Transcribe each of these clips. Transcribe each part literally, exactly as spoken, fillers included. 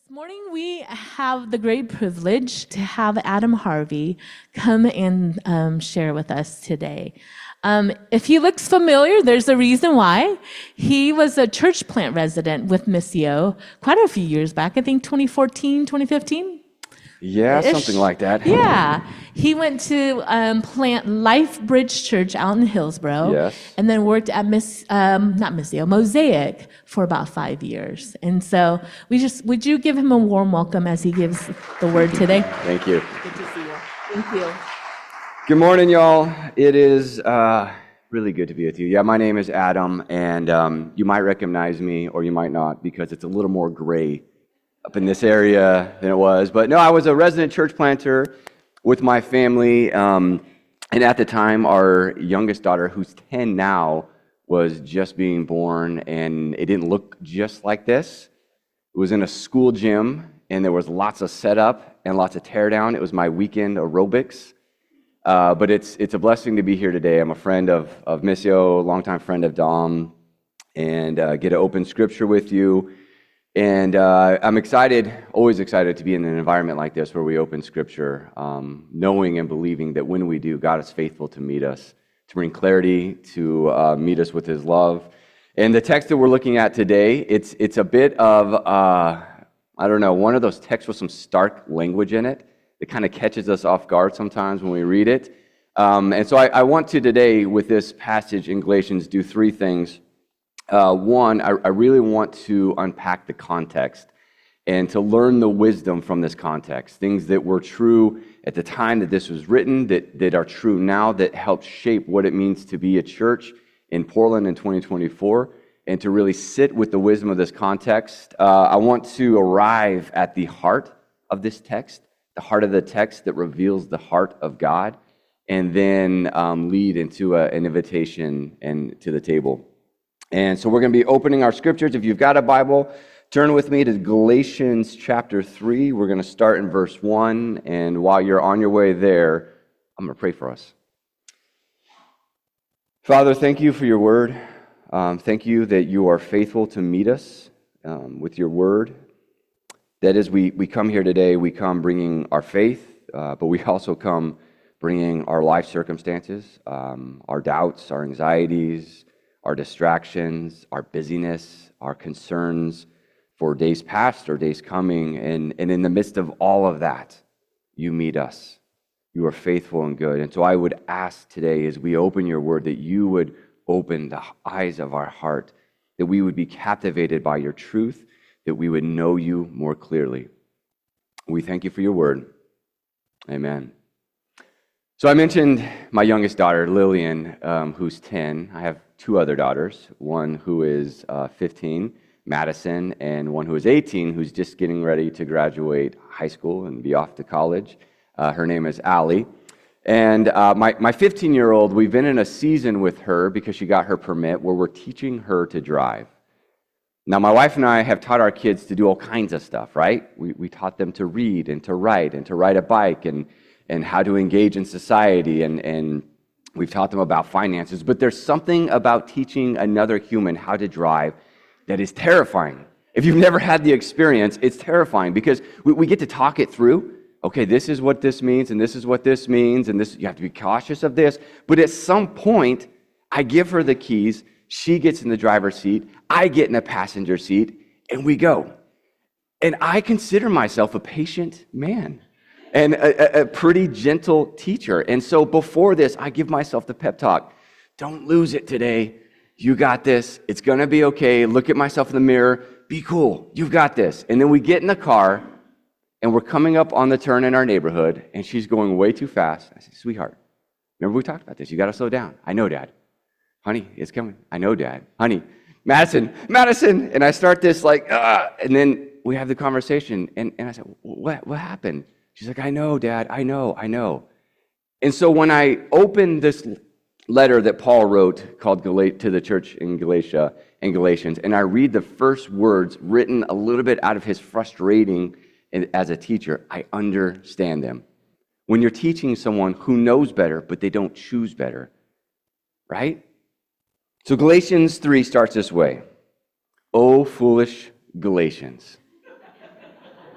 morning, we have the great privilege to have Adam Harvey come and um, share with us today. Um, if he looks familiar, there's a reason why. He was a church plant resident with Missio quite a few years back, I think twenty fourteen, twenty fifteen. Yeah, Ish. something like that. Yeah. He went to um, plant Life Bridge Church out in Hillsboro. Yes. And then worked at Miss, um, not Missio, Mosaic for about five years. And so we just, would you give him a warm welcome as he gives the word today? Thank you. Good to see you. Thank you. Good morning, y'all. It is uh, really good to be with you. Yeah, my name is Adam, and um, you might recognize me or you might not because it's a little more gray up in this area than it was. But no, I was a resident church planter with my family. Um, and at the time, our youngest daughter, who's ten now, was just being born. And it didn't look just like this. It was in a school gym, and there was lots of setup and lots of teardown. It was my weekend aerobics. Uh, but it's it's a blessing to be here today. I'm a friend of, of Missio, longtime friend of Dom, and uh, get to open scripture with you. And uh, I'm excited, always excited to be in an environment like this where we open Scripture, um, knowing and believing that when we do, God is faithful to meet us, to bring clarity, to uh, meet us with His love. And the text that we're looking at today, it's it's a bit of, uh, I don't know, one of those texts with some stark language in it that kind of catches us off guard sometimes when we read it. Um, and so I, I want to today, with this passage in Galatians, do three things. Uh, one, I, I really want to unpack the context and to learn the wisdom from this context, things that were true at the time that this was written, that, that are true now, that help shape what it means to be a church in Portland in twenty twenty-four, and to really sit with the wisdom of this context. Uh, I want to arrive at the heart of this text, the heart of the text that reveals the heart of God, and then um, lead into a, an invitation and to the table. And so we're going to be opening our scriptures. If you've got a Bible, turn with me to Galatians chapter three. We're going to start in verse one. And while you're on your way there, I'm going to pray for us. Father, thank you for your word. Um, thank you that you are faithful to meet us um, with your word. That as we, we come here today, we come bringing our faith, uh, but we also come bringing our life circumstances, um, our doubts, our anxieties, our distractions, our busyness, our concerns for days past or days coming. And, and in the midst of all of that, you meet us. You are faithful and good. And so I would ask today, as we open your word, that you would open the eyes of our heart, that we would be captivated by your truth, that we would know you more clearly. We thank you for your word. Amen. So I mentioned my youngest daughter, Lillian, um, who's ten. I have two other daughters, one who is uh, fifteen, Madison, and one who is eighteen, who's just getting ready to graduate high school and be off to college. Uh, her name is Allie. And uh, my, my fifteen-year-old, we've been in a season with her because she got her permit where we're teaching her to drive. Now, my wife and I have taught our kids to do all kinds of stuff, right? We, we taught them to read and to write and to ride a bike and and how to engage in society, and, and we've taught them about finances. But there's something about teaching another human how to drive that is terrifying. If you've never had the experience, it's terrifying because we, we get to talk it through. Okay, this is what this means, and this is what this means, and this you have to be cautious of this. But at some point, I give her the keys, she gets in the driver's seat, I get in the passenger seat, and we go. And I consider myself a patient man and a, a, a pretty gentle teacher. And so before this, I give myself the pep talk. Don't lose it today. You got this. It's going to be okay. Look at myself in the mirror. Be cool. You've got this. And then we get in the car, and we're coming up on the turn in our neighborhood, and she's going way too fast. I say, sweetheart, remember we talked about this. You got to slow down. I know, Dad. Honey, it's coming. I know, Dad. Honey, Madison, Madison. And I start this like, ah, and then we have the conversation. And, and I said, what, what happened? She's like, I know, Dad, I know, I know. And so when I opened this letter that Paul wrote called Gal- to the church in Galatia and Galatians, and I read the first words written a little bit out of his frustrating as a teacher, I understand them. When you're teaching someone who knows better, but they don't choose better, right? So Galatians three starts this way. O foolish Galatians.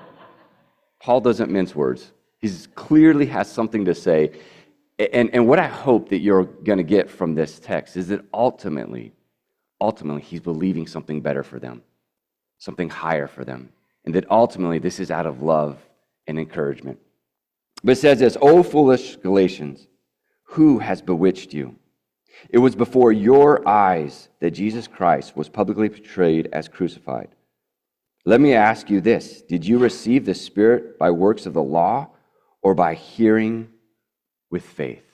Paul doesn't mince words. He clearly has something to say. And, and what I hope that you're going to get from this text is that ultimately, ultimately, he's believing something better for them, something higher for them. And that ultimately, this is out of love and encouragement. But it says this, "O foolish Galatians, who has bewitched you? It was before your eyes that Jesus Christ was publicly portrayed as crucified. Let me ask you this, did you receive the Spirit by works of the law or by hearing with faith?"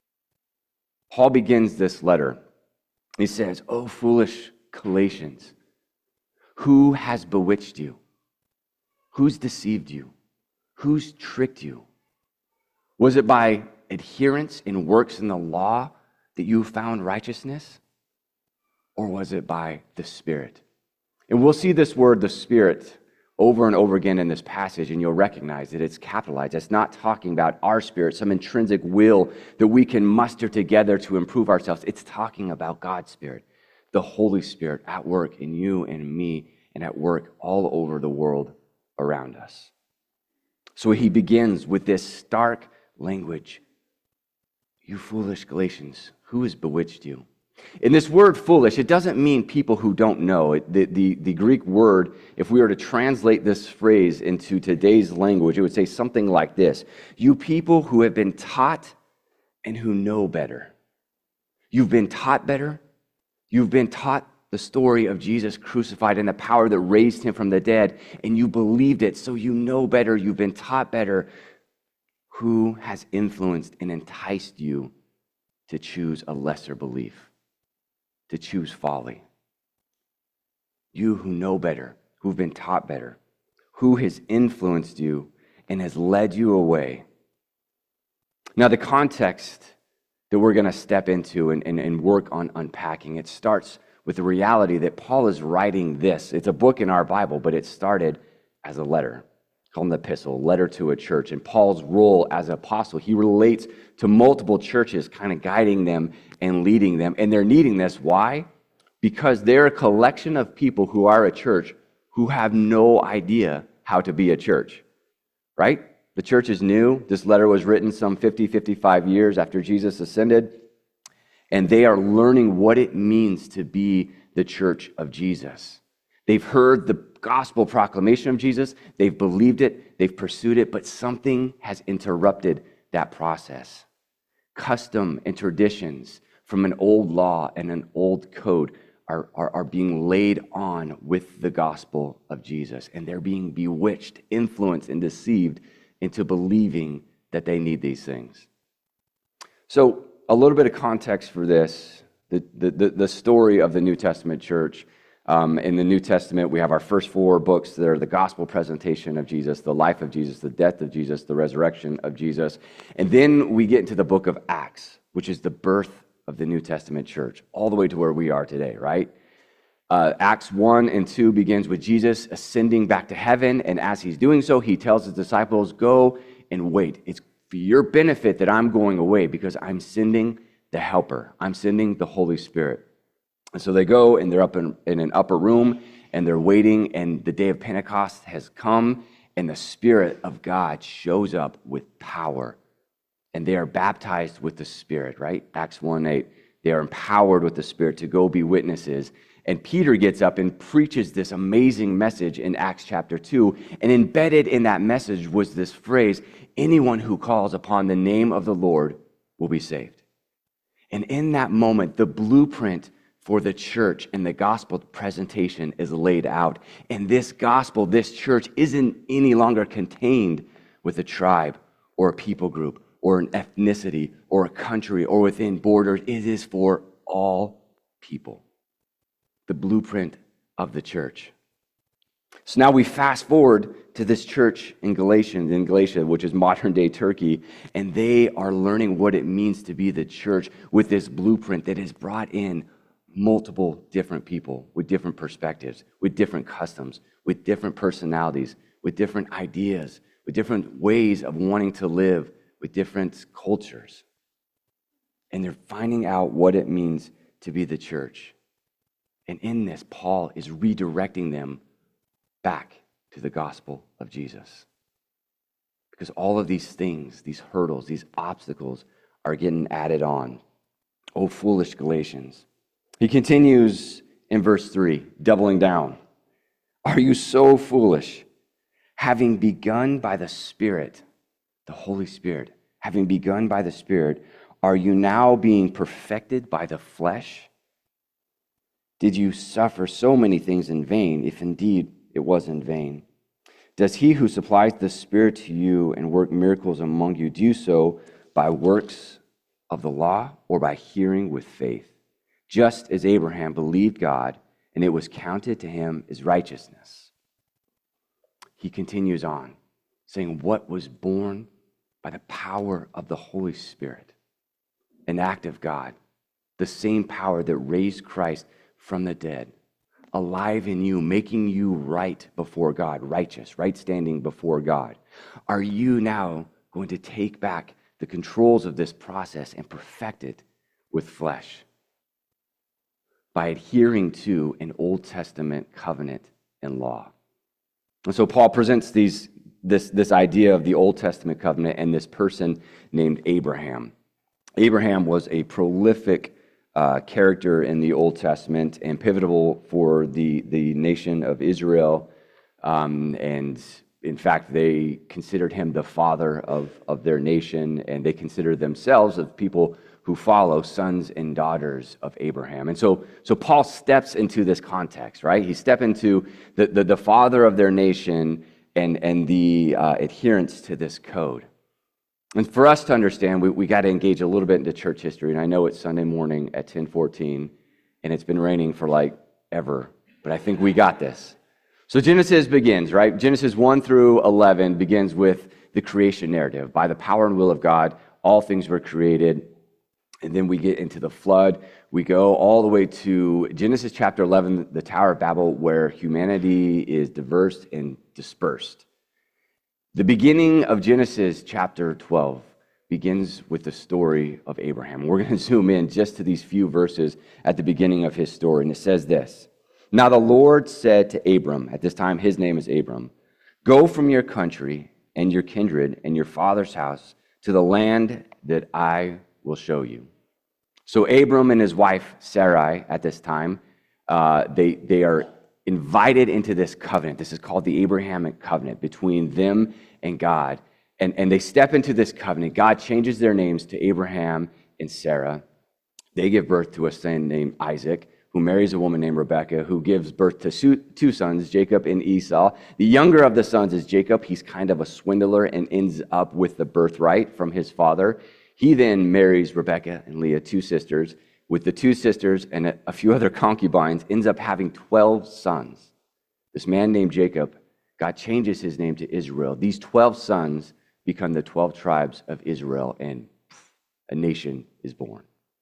Paul begins this letter. He says, "O foolish Galatians, who has bewitched you? Who's deceived you? Who's tricked you? Was it by adherence in works in the law that you found righteousness? Or was it by the Spirit?" And we'll see this word, the Spirit, over and over again in this passage, and you'll recognize that it's capitalized. It's not talking about our spirit, some intrinsic will that we can muster together to improve ourselves. It's talking about God's Spirit, the Holy Spirit at work in you and me, and at work all over the world around us. So he begins with this stark language. "You foolish Galatians, who has bewitched you?" In this word foolish, it doesn't mean people who don't know. It, the, the, the Greek word, if we were to translate this phrase into today's language, it would say something like this: "You people who have been taught and who know better." You've been taught better. You've been taught the story of Jesus crucified and the power that raised him from the dead, and you believed it, so you know better. You've been taught better. Who has influenced and enticed you to choose a lesser belief, to choose folly? You who know better, who've been taught better, who has influenced you and has led you away? Now, the context that we're going to step into and, and, and work on unpacking, it starts with the reality that Paul is writing this. It's a book in our Bible, but it started as a letter, called an epistle, letter to a church. And Paul's role as an apostle, he relates to multiple churches, kind of guiding them and leading them. And they're needing this. Why? Because they're a collection of people who are a church who have no idea how to be a church, right? The church is new. This letter was written some fifty, fifty-five years after Jesus ascended. And they are learning what it means to be the church of Jesus. They've heard the gospel proclamation of Jesus. They've believed it. They've pursued it. But something has interrupted that process. Custom and traditions from an old law and an old code are, are, are being laid on with the gospel of Jesus. And they're being bewitched, influenced, and deceived into believing that they need these things. So a little bit of context for this, the, the, the story of the New Testament church. Um, in the New Testament, we have our first four books. They're the gospel presentation of Jesus, the life of Jesus, the death of Jesus, the resurrection of Jesus. And then we get into the book of Acts, which is the birth of the New Testament church, all the way to where we are today, right? Uh, Acts one and two begins with Jesus ascending back to heaven, and as he's doing so, he tells his disciples, "Go and wait. It's for your benefit that I'm going away, because I'm sending the helper. I'm sending the Holy Spirit." And so they go, and they're up in, in an upper room, and they're waiting, and the day of Pentecost has come, and the Spirit of God shows up with power, and they are baptized with the Spirit, right? Acts one eight. They are empowered with the Spirit to go be witnesses. And Peter gets up and preaches this amazing message in Acts chapter two. And embedded in that message was this phrase, "Anyone who calls upon the name of the Lord will be saved." And in that moment, the blueprint for the church and the gospel presentation is laid out. And this gospel, this church, isn't any longer contained with a tribe or a people group or an ethnicity or a country or within borders. It is for all people. The blueprint of the church. So now we fast forward to this church in Galatia, in Galatia, which is modern day Turkey, and they are learning what it means to be the church with this blueprint that has brought in multiple different people with different perspectives, with different customs, with different personalities, with different ideas, with different ways of wanting to live, with different cultures. And they're finding out what it means to be the church. And in this, Paul is redirecting them back to the gospel of Jesus. because all of these things, these hurdles, these obstacles are getting added on. Oh, foolish Galatians. He continues in verse three, doubling down. Are you so foolish? Having begun by the Spirit, the Holy Spirit, having begun by the Spirit, are you now being perfected by the flesh? Did you suffer so many things in vain, if indeed it was in vain? Does he who supplies the Spirit to you and work miracles among you do so by works of the law or by hearing with faith? Just as Abraham believed God, and it was counted to him as righteousness. He continues on, saying what was born by the power of the Holy Spirit, an act of God, the same power that raised Christ from the dead, alive in you, making you right before God, righteous, right standing before God. Are you now going to take back the controls of this process and perfect it with flesh by adhering to an Old Testament covenant and law? And so Paul presents these, this, this idea of the Old Testament covenant and this person named Abraham. Abraham was a prolific uh, character in the Old Testament and pivotal for the, the nation of Israel. Um, and in fact, they considered him the father of, of their nation, and they considered themselves of people who follow sons and daughters of Abraham. And so, so Paul steps into this context, right? He steps into the, the, the father of their nation and, and the uh, adherence to this code. And for us to understand, we, we got to engage a little bit into church history. And I know it's Sunday morning at ten fourteen, and it's been raining for like ever, but I think we got this. So Genesis begins, right? Genesis one through eleven begins with the creation narrative. By the power and will of God, all things were created. And then we get into the flood. We go all the way to Genesis chapter eleven, the Tower of Babel, where humanity is diverse and dispersed. The beginning of Genesis chapter twelve begins with the story of Abraham. We're going to zoom in just to these few verses at the beginning of his story. And it says this: Now the Lord said to Abram, at this time his name is Abram, go from your country and your kindred and your father's house to the land that I will show you. So Abram and his wife Sarai at this time, uh, they, they are invited into this covenant. This is called the Abrahamic covenant between them and God. And, and they step into this covenant. God changes their names to Abraham and Sarah. They give birth to a son named Isaac, who marries a woman named Rebekah, who gives birth to two sons, Jacob and Esau. The younger of the sons is Jacob. He's kind of a swindler and ends up with the birthright from his father. He then marries Rebekah and Leah, two sisters. With the two sisters and a few other concubines, ends up having twelve sons. This man named Jacob, God changes his name to Israel. These twelve sons become the twelve tribes of Israel, and a nation is born.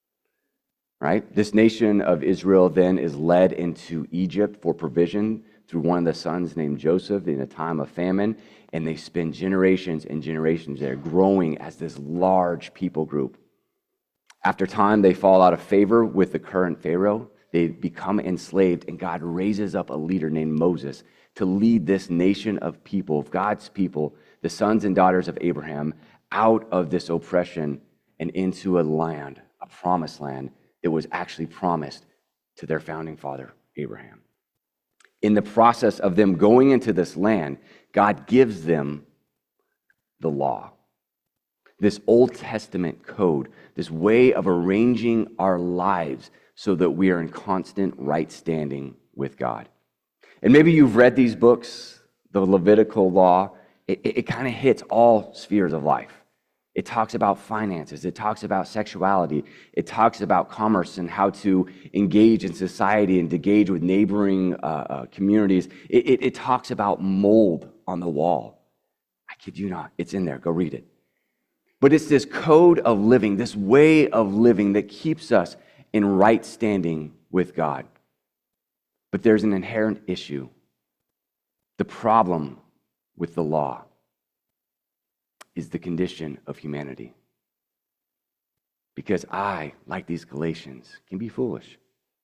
Right? This nation of Israel then is led into Egypt for provision through one of the sons named Joseph in a time of famine, and they spend generations and generations there, growing as this large people group. After time, they fall out of favor with the current Pharaoh. They become enslaved, and God raises up a leader named Moses to lead this nation of people, of God's people, the sons and daughters of Abraham, out of this oppression and into a land, a promised land that was actually promised to their founding father, Abraham. In the process of them going into this land, God gives them the law. This Old Testament code, this way of arranging our lives so that we are in constant right standing with God. And maybe you've read these books, the Levitical law. It, it, it kind of hits all spheres of life. It talks about finances. It talks about sexuality. It talks about commerce and how to engage in society and to engage with neighboring uh, uh, communities. It, it, it talks about mold on the wall. I kid you not. It's in there. Go read it. But it's this code of living, this way of living that keeps us in right standing with God. But there's an inherent issue. The problem with the law is the condition of humanity. Because I, like these Galatians, can be foolish.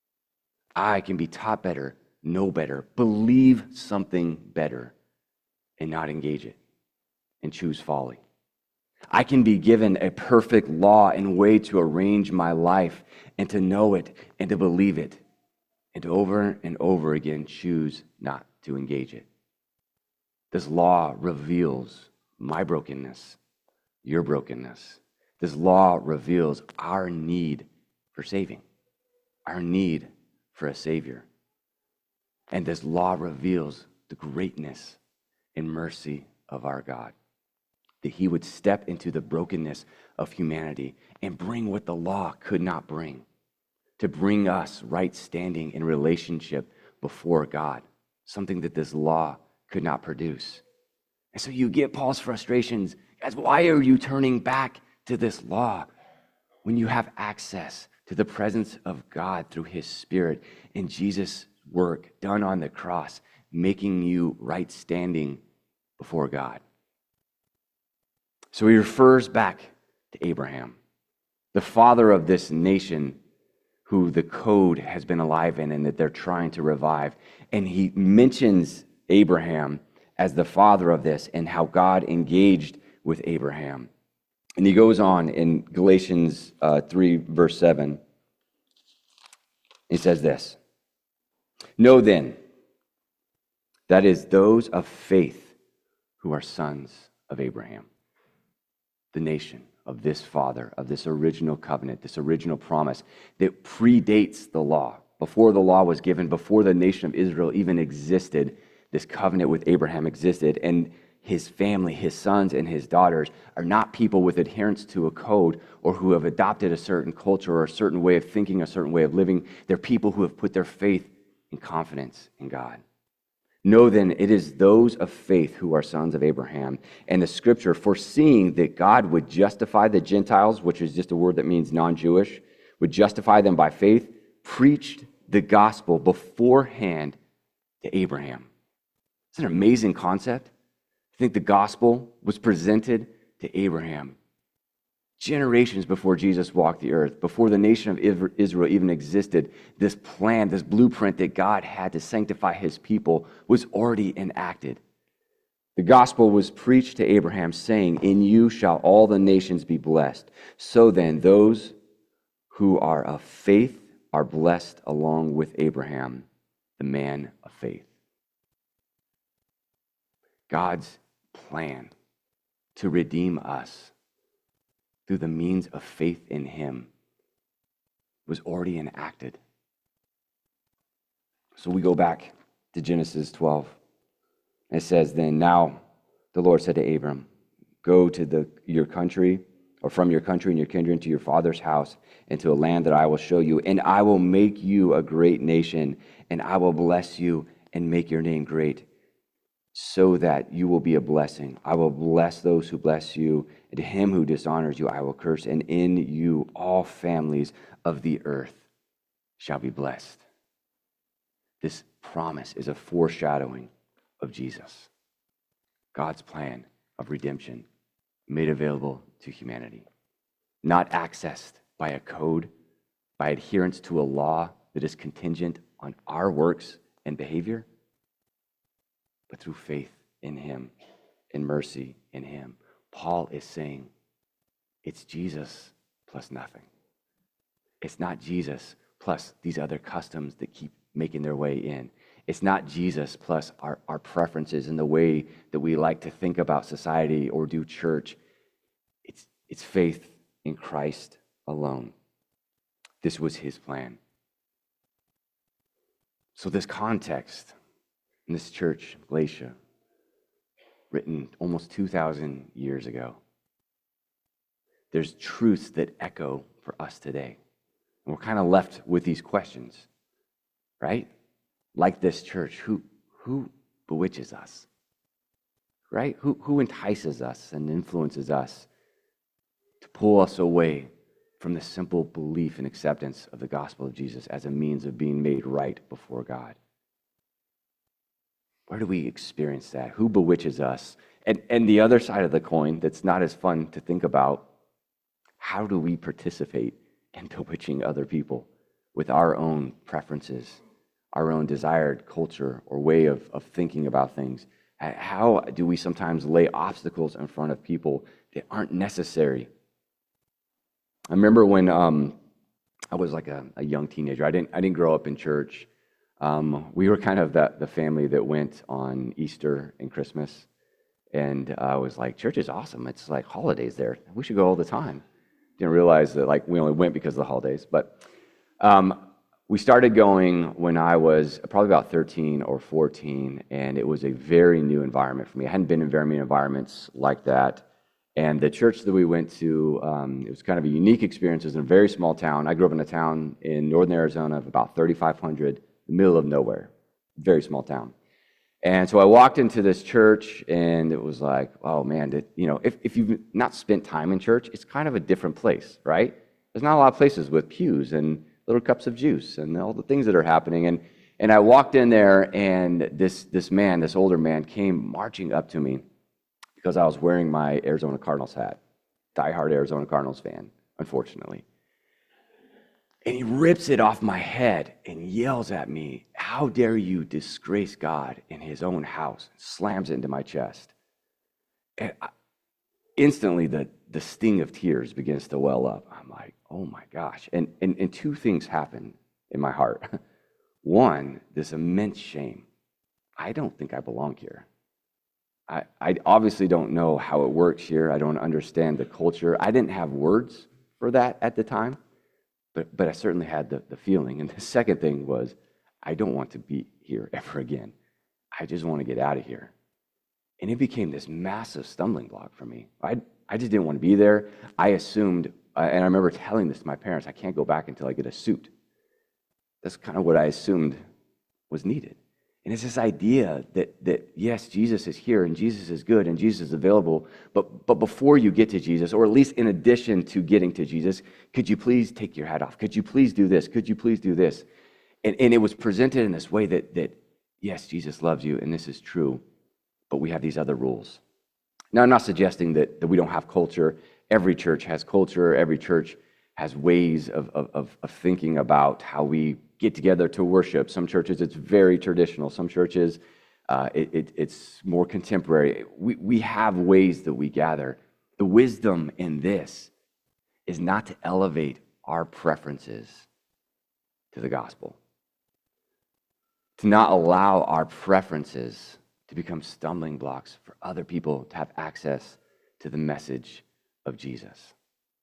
I can be taught better, know better, believe something better, and not engage it. and choose folly. I can be given a perfect law and way to arrange my life and to know it and to believe it and to over and over again choose not to engage it. This law reveals my brokenness, your brokenness. This law reveals our need for saving, our need for a Savior. And this law reveals the greatness and mercy of our God, that he would step into the brokenness of humanity and bring what the law could not bring, to bring us right standing in relationship before God, something that this law could not produce. And so you get Paul's frustrations. Guys, why are you turning back to this law when you have access to the presence of God through his Spirit and Jesus' work done on the cross, making you right standing before God? So he refers back to Abraham, the father of this nation who the code has been alive in and that they're trying to revive. And he mentions Abraham as the father of this and how God engaged with Abraham. And he goes on in Galatians uh, three, verse seven. He says this, "Know then, that is those of faith who are sons of Abraham." The nation of this father, of this original covenant, this original promise that predates the law. Before the law was given, before the nation of Israel even existed, this covenant with Abraham existed, and his family, his sons and his daughters are not people with adherence to a code or who have adopted a certain culture or a certain way of thinking, a certain way of living. They're people who have put their faith and confidence in God. Know then, it is those of faith who are sons of Abraham. And the scripture, foreseeing that God would justify the Gentiles, which is just a word that means non-Jewish, would justify them by faith, preached the gospel beforehand to Abraham. It's an amazing concept. I think the gospel was presented to Abraham generations before Jesus walked the earth, before the nation of Israel even existed. This plan, this blueprint that God had to sanctify his people was already enacted. The gospel was preached to Abraham, saying, "In you shall all the nations be blessed." So then, those who are of faith are blessed along with Abraham, the man of faith. God's plan to redeem us through the means of faith in him was already enacted. So we go back to Genesis twelve. And it says, "Then now the Lord said to Abram, go to the, your country, or from your country and your kindred to your father's house, and to a land that I will show you, and I will make you a great nation, and I will bless you and make your name great, so that you will be a blessing. I will bless those who bless you, and to him who dishonors you I will curse, and in you all families of the earth shall be blessed." This promise is a foreshadowing of Jesus, God's plan of redemption made available to humanity, not accessed by a code, by adherence to a law that is contingent on our works and behavior, but through faith in him and mercy in him. Paul is saying it's Jesus plus nothing. It's not Jesus plus these other customs that keep making their way in. It's not Jesus plus our, our preferences and the way that we like to think about society or do church. It's, it's faith in Christ alone. This was his plan. So this context in this church, Galatia, written almost two thousand years ago, there's truths that echo for us today. And we're kind of left with these questions, right? Like this church, who, who bewitches us, right? Who, who entices us and influences us to pull us away from the simple belief and acceptance of the gospel of Jesus as a means of being made right before God? Where do we experience that? Who bewitches us? And, and the other side of the coin that's not as fun to think about, how do we participate in bewitching other people with our own preferences, our own desired culture or way of, of thinking about things? How do we sometimes lay obstacles in front of people that aren't necessary? I remember when um, I was like a, a young teenager. I didn't I didn't grow up in church. Um, we were kind of the, the family that went on Easter and Christmas, and I was like, church is awesome. It's like holidays there. We should go all the time. Didn't realize that like we only went because of the holidays, but um, we started going when I was probably about thirteen or fourteen, and it was a very new environment for me. I hadn't been in very many environments like that. And the church that we went to, um, it was kind of a unique experience. It was in a very small town. I grew up in a town in northern Arizona of about thirty-five hundred, the middle of nowhere, very small town. And so I walked into this church, and it was like, oh man, that, you know, if, if you've not spent time in church, it's kind of a different place, right? There's not a lot of places with pews and little cups of juice and all the things that are happening. And and I walked in there, and this this man, this older man, came marching up to me because I was wearing my Arizona Cardinals hat, diehard Arizona Cardinals fan, unfortunately. And he rips it off my head and yells at me, how dare you disgrace God in his own house, and slams it into my chest. And I, instantly, the, the sting of tears begins to well up. I'm like, oh my gosh. And, and, and two things happen in my heart. One, this immense shame. I don't think I belong here. I, I obviously don't know how it works here. I don't understand the culture. I didn't have words for that at the time, but, but I certainly had the, the feeling. And the second thing was, I don't want to be here ever again. I just want to get out of here. And it became this massive stumbling block for me. I, I just didn't want to be there. I assumed, uh, and I remember telling this to my parents, I can't go back until I get a suit. That's kind of what I assumed was needed. And it's this idea that, that yes, Jesus is here and Jesus is good and Jesus is available, but, but before you get to Jesus, or at least in addition to getting to Jesus, could you please take your hat off? Could you please do this? Could you please do this? And, and it was presented in this way that, that, yes, Jesus loves you and this is true, but we have these other rules. Now, I'm not suggesting that, that we don't have culture. Every church has culture. Every church has ways of, of, of thinking about how we get together to worship. Some churches, it's very traditional. Some churches, uh, it, it, it's more contemporary. We, we have ways that we gather. The wisdom in this is not to elevate our preferences to the gospel, to not allow our preferences to become stumbling blocks for other people to have access to the message of Jesus.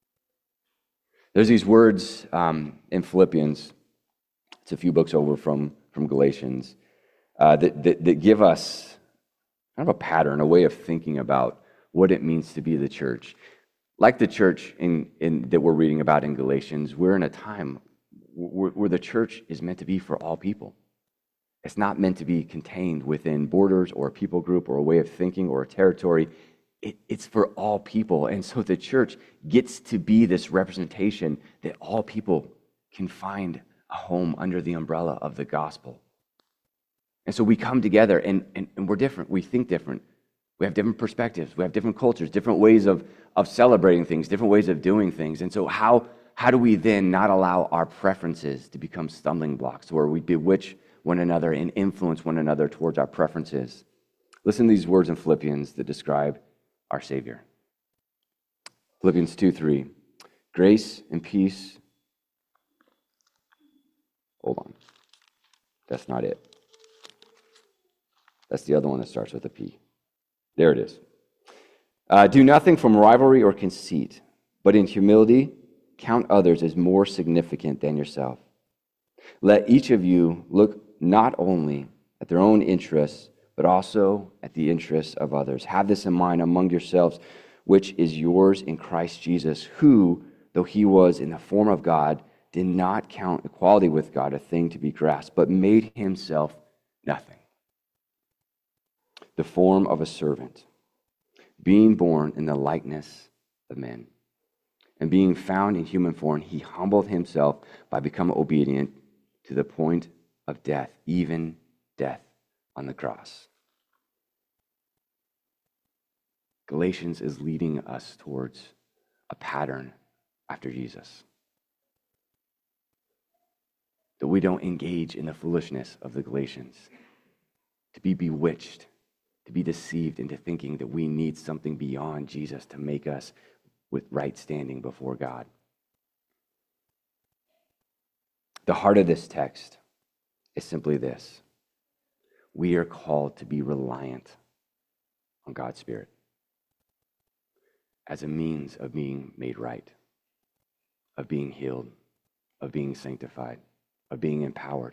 There's these words um, in Philippians. It's a few books over from, from Galatians uh, that, that, that give us kind of a pattern, a way of thinking about what it means to be the church. Like the church in, in, that we're reading about in Galatians, we're in a time where, where the church is meant to be for all people. It's not meant to be contained within borders or a people group or a way of thinking or a territory. It, it's for all people. And so the church gets to be this representation that all people can find a home under the umbrella of the gospel. And so we come together and, and, and we're different. We think different. We have different perspectives. We have different cultures, different ways of, of celebrating things, different ways of doing things. And so how, how do we then not allow our preferences to become stumbling blocks where we bewitch one another and influence one another towards our preferences? Listen to these words in Philippians that describe our Savior. Philippians two three. Grace and peace. Hold on. That's not it. That's the other one that starts with a P. There it is. Uh, do nothing from rivalry or conceit, but in humility count others as more significant than yourself. Let each of you look not only at their own interests, but also at the interests of others. Have this in mind among yourselves, which is yours in Christ Jesus, who, though he was in the form of God, did not count equality with God a thing to be grasped, but made himself nothing. The form of a servant, being born in the likeness of men, and being found in human form, he humbled himself by becoming obedient to the point of death, even death on the cross. Galatians is leading us towards a pattern after Jesus. That we don't engage in the foolishness of the Galatians, to be bewitched, to be deceived into thinking that we need something beyond Jesus to make us with right standing before God. The heart of this text is simply this: we are called to be reliant on God's Spirit as a means of being made right, of being healed, of being sanctified, of being empowered.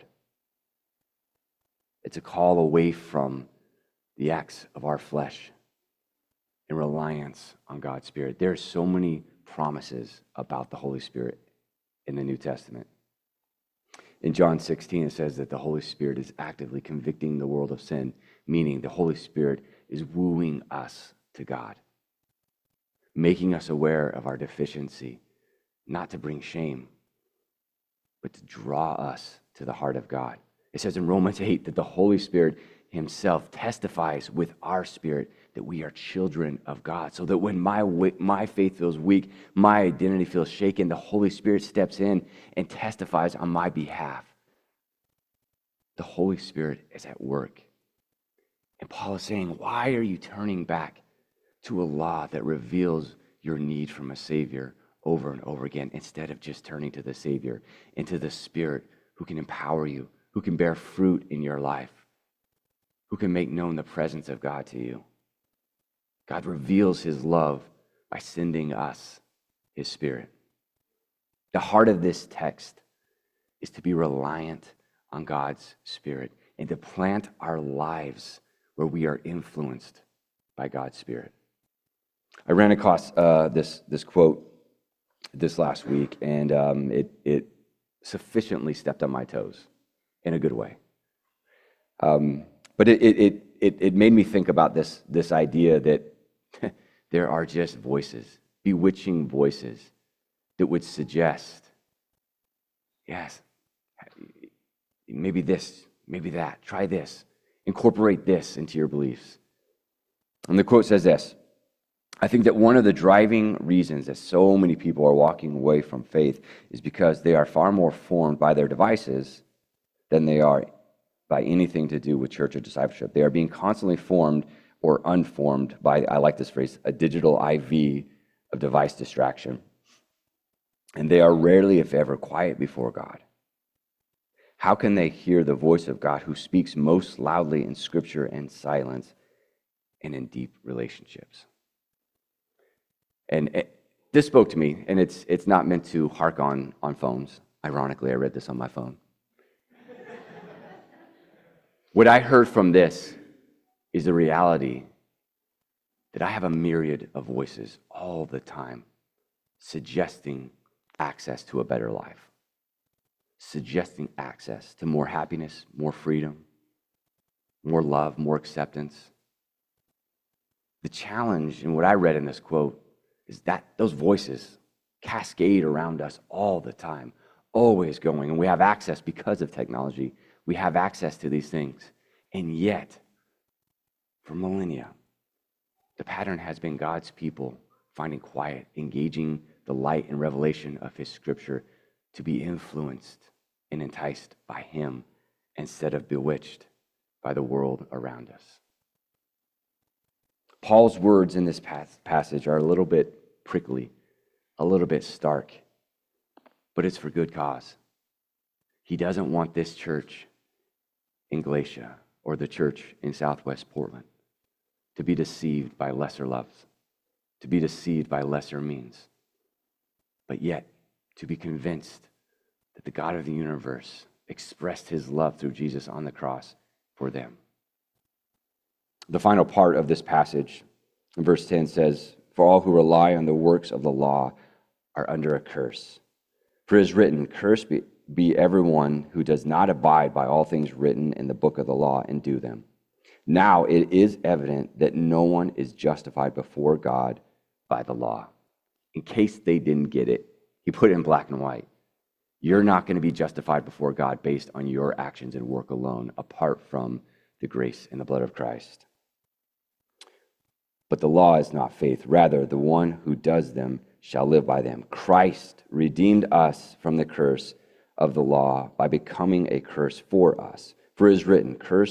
It's a call away from the acts of our flesh and reliance on God's Spirit. There are so many promises about the Holy Spirit in the New Testament. In John sixteen, it says that the Holy Spirit is actively convicting the world of sin, meaning the Holy Spirit is wooing us to God, making us aware of our deficiency, not to bring shame, but to draw us to the heart of God. It says in Romans eight that the Holy Spirit himself testifies with our spirit that we are children of God, so that when my my faith feels weak, my identity feels shaken, the Holy Spirit steps in and testifies on my behalf. The Holy Spirit is at work. And Paul is saying, why are you turning back to a law that reveals your need from a Savior over and over again, instead of just turning to the Savior and to the Spirit who can empower you, who can bear fruit in your life, who can make known the presence of God to you? God reveals his love by sending us his Spirit. The heart of this text is to be reliant on God's Spirit and to plant our lives where we are influenced by God's Spirit. I ran across uh, this, this quote this last week, and um, it, it sufficiently stepped on my toes in a good way. Um, but it, it, it, it made me think about this, this idea that there are just voices, bewitching voices, that would suggest, yes, maybe this, maybe that, try this, incorporate this into your beliefs. And the quote says this: I think that one of the driving reasons that so many people are walking away from faith is because they are far more formed by their devices than they are by anything to do with church or discipleship. They are being constantly formed or unformed by, I like this phrase, a digital I V of device distraction. And they are rarely, if ever, quiet before God. How can they hear the voice of God, who speaks most loudly in Scripture and silence and in deep relationships? And it, this spoke to me, and it's it's not meant to hark on, on phones. Ironically, I read this on my phone. What I heard from this is the reality that I have a myriad of voices all the time suggesting access to a better life, suggesting access to more happiness, more freedom, more love, more acceptance. The challenge in what I read in this quote is that those voices cascade around us all the time, always going, and we have access because of technology. We have access to these things, and yet, for millennia, the pattern has been God's people finding quiet, engaging the light and revelation of his Scripture to be influenced and enticed by him instead of bewitched by the world around us. Paul's words in this passage are a little bit prickly, a little bit stark, but it's for good cause. He doesn't want this church in Galatia or the church in Southwest Portland to be deceived by lesser loves, to be deceived by lesser means, but yet to be convinced that the God of the universe expressed his love through Jesus on the cross for them. The final part of this passage, in verse ten, says, "For all who rely on the works of the law are under a curse. For it is written, Cursed be, be everyone who does not abide by all things written in the book of the law and do them. Now it is evident that no one is justified before God by the law." In case they didn't get it, he put it in black and white. You're not going to be justified before God based on your actions and work alone, apart from the grace and the blood of Christ. But the law is not faith. Rather, the one who does them shall live by them. Christ redeemed us from the curse of the law by becoming a curse for us. For it is written, Cursed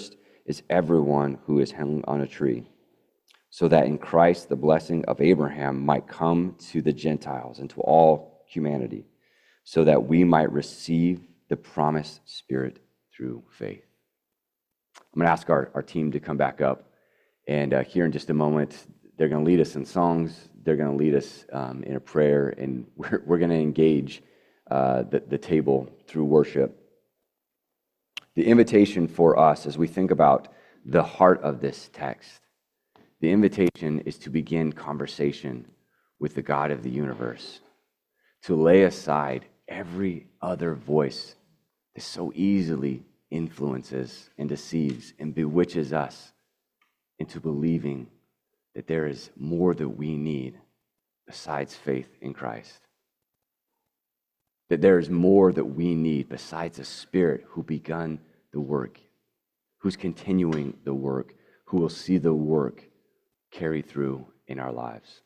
is everyone who is hung on a tree, so that in Christ the blessing of Abraham might come to the Gentiles and to all humanity, so that we might receive the promised Spirit through faith. I'm going to ask our, our team to come back up, and uh, here in just a moment, they're going to lead us in songs, they're going to lead us um, in a prayer, and we're, we're going to engage uh, the, the table through worship. The invitation for us as we think about the heart of this text, the invitation is to begin conversation with the God of the universe, to lay aside every other voice that so easily influences and deceives and bewitches us into believing that there is more that we need besides faith in Christ. That there is more that we need besides a Spirit who begun the work, who's continuing the work, who will see the work carry through in our lives.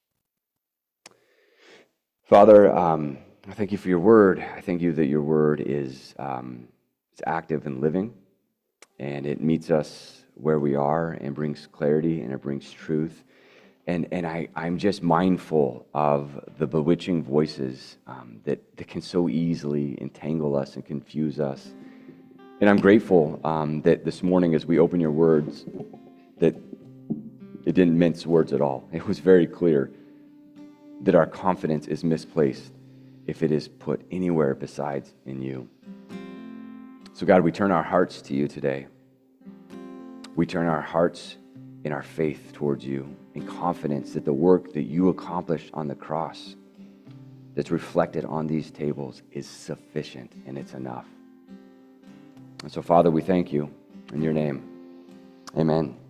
Father, um, I thank you for your word. I thank you that your word is um, it's active and living, and it meets us where we are and brings clarity and it brings truth. And and I, I'm just mindful of the bewitching voices um, that, that can so easily entangle us and confuse us. And I'm grateful um, that this morning as we open your words, that it didn't mince words at all. It was very clear that our confidence is misplaced if it is put anywhere besides in you. So God, we turn our hearts to you today. We turn our hearts in our faith towards you, in confidence that the work that you accomplished on the cross that's reflected on these tables is sufficient and it's enough. And so, Father, we thank you in your name. Amen.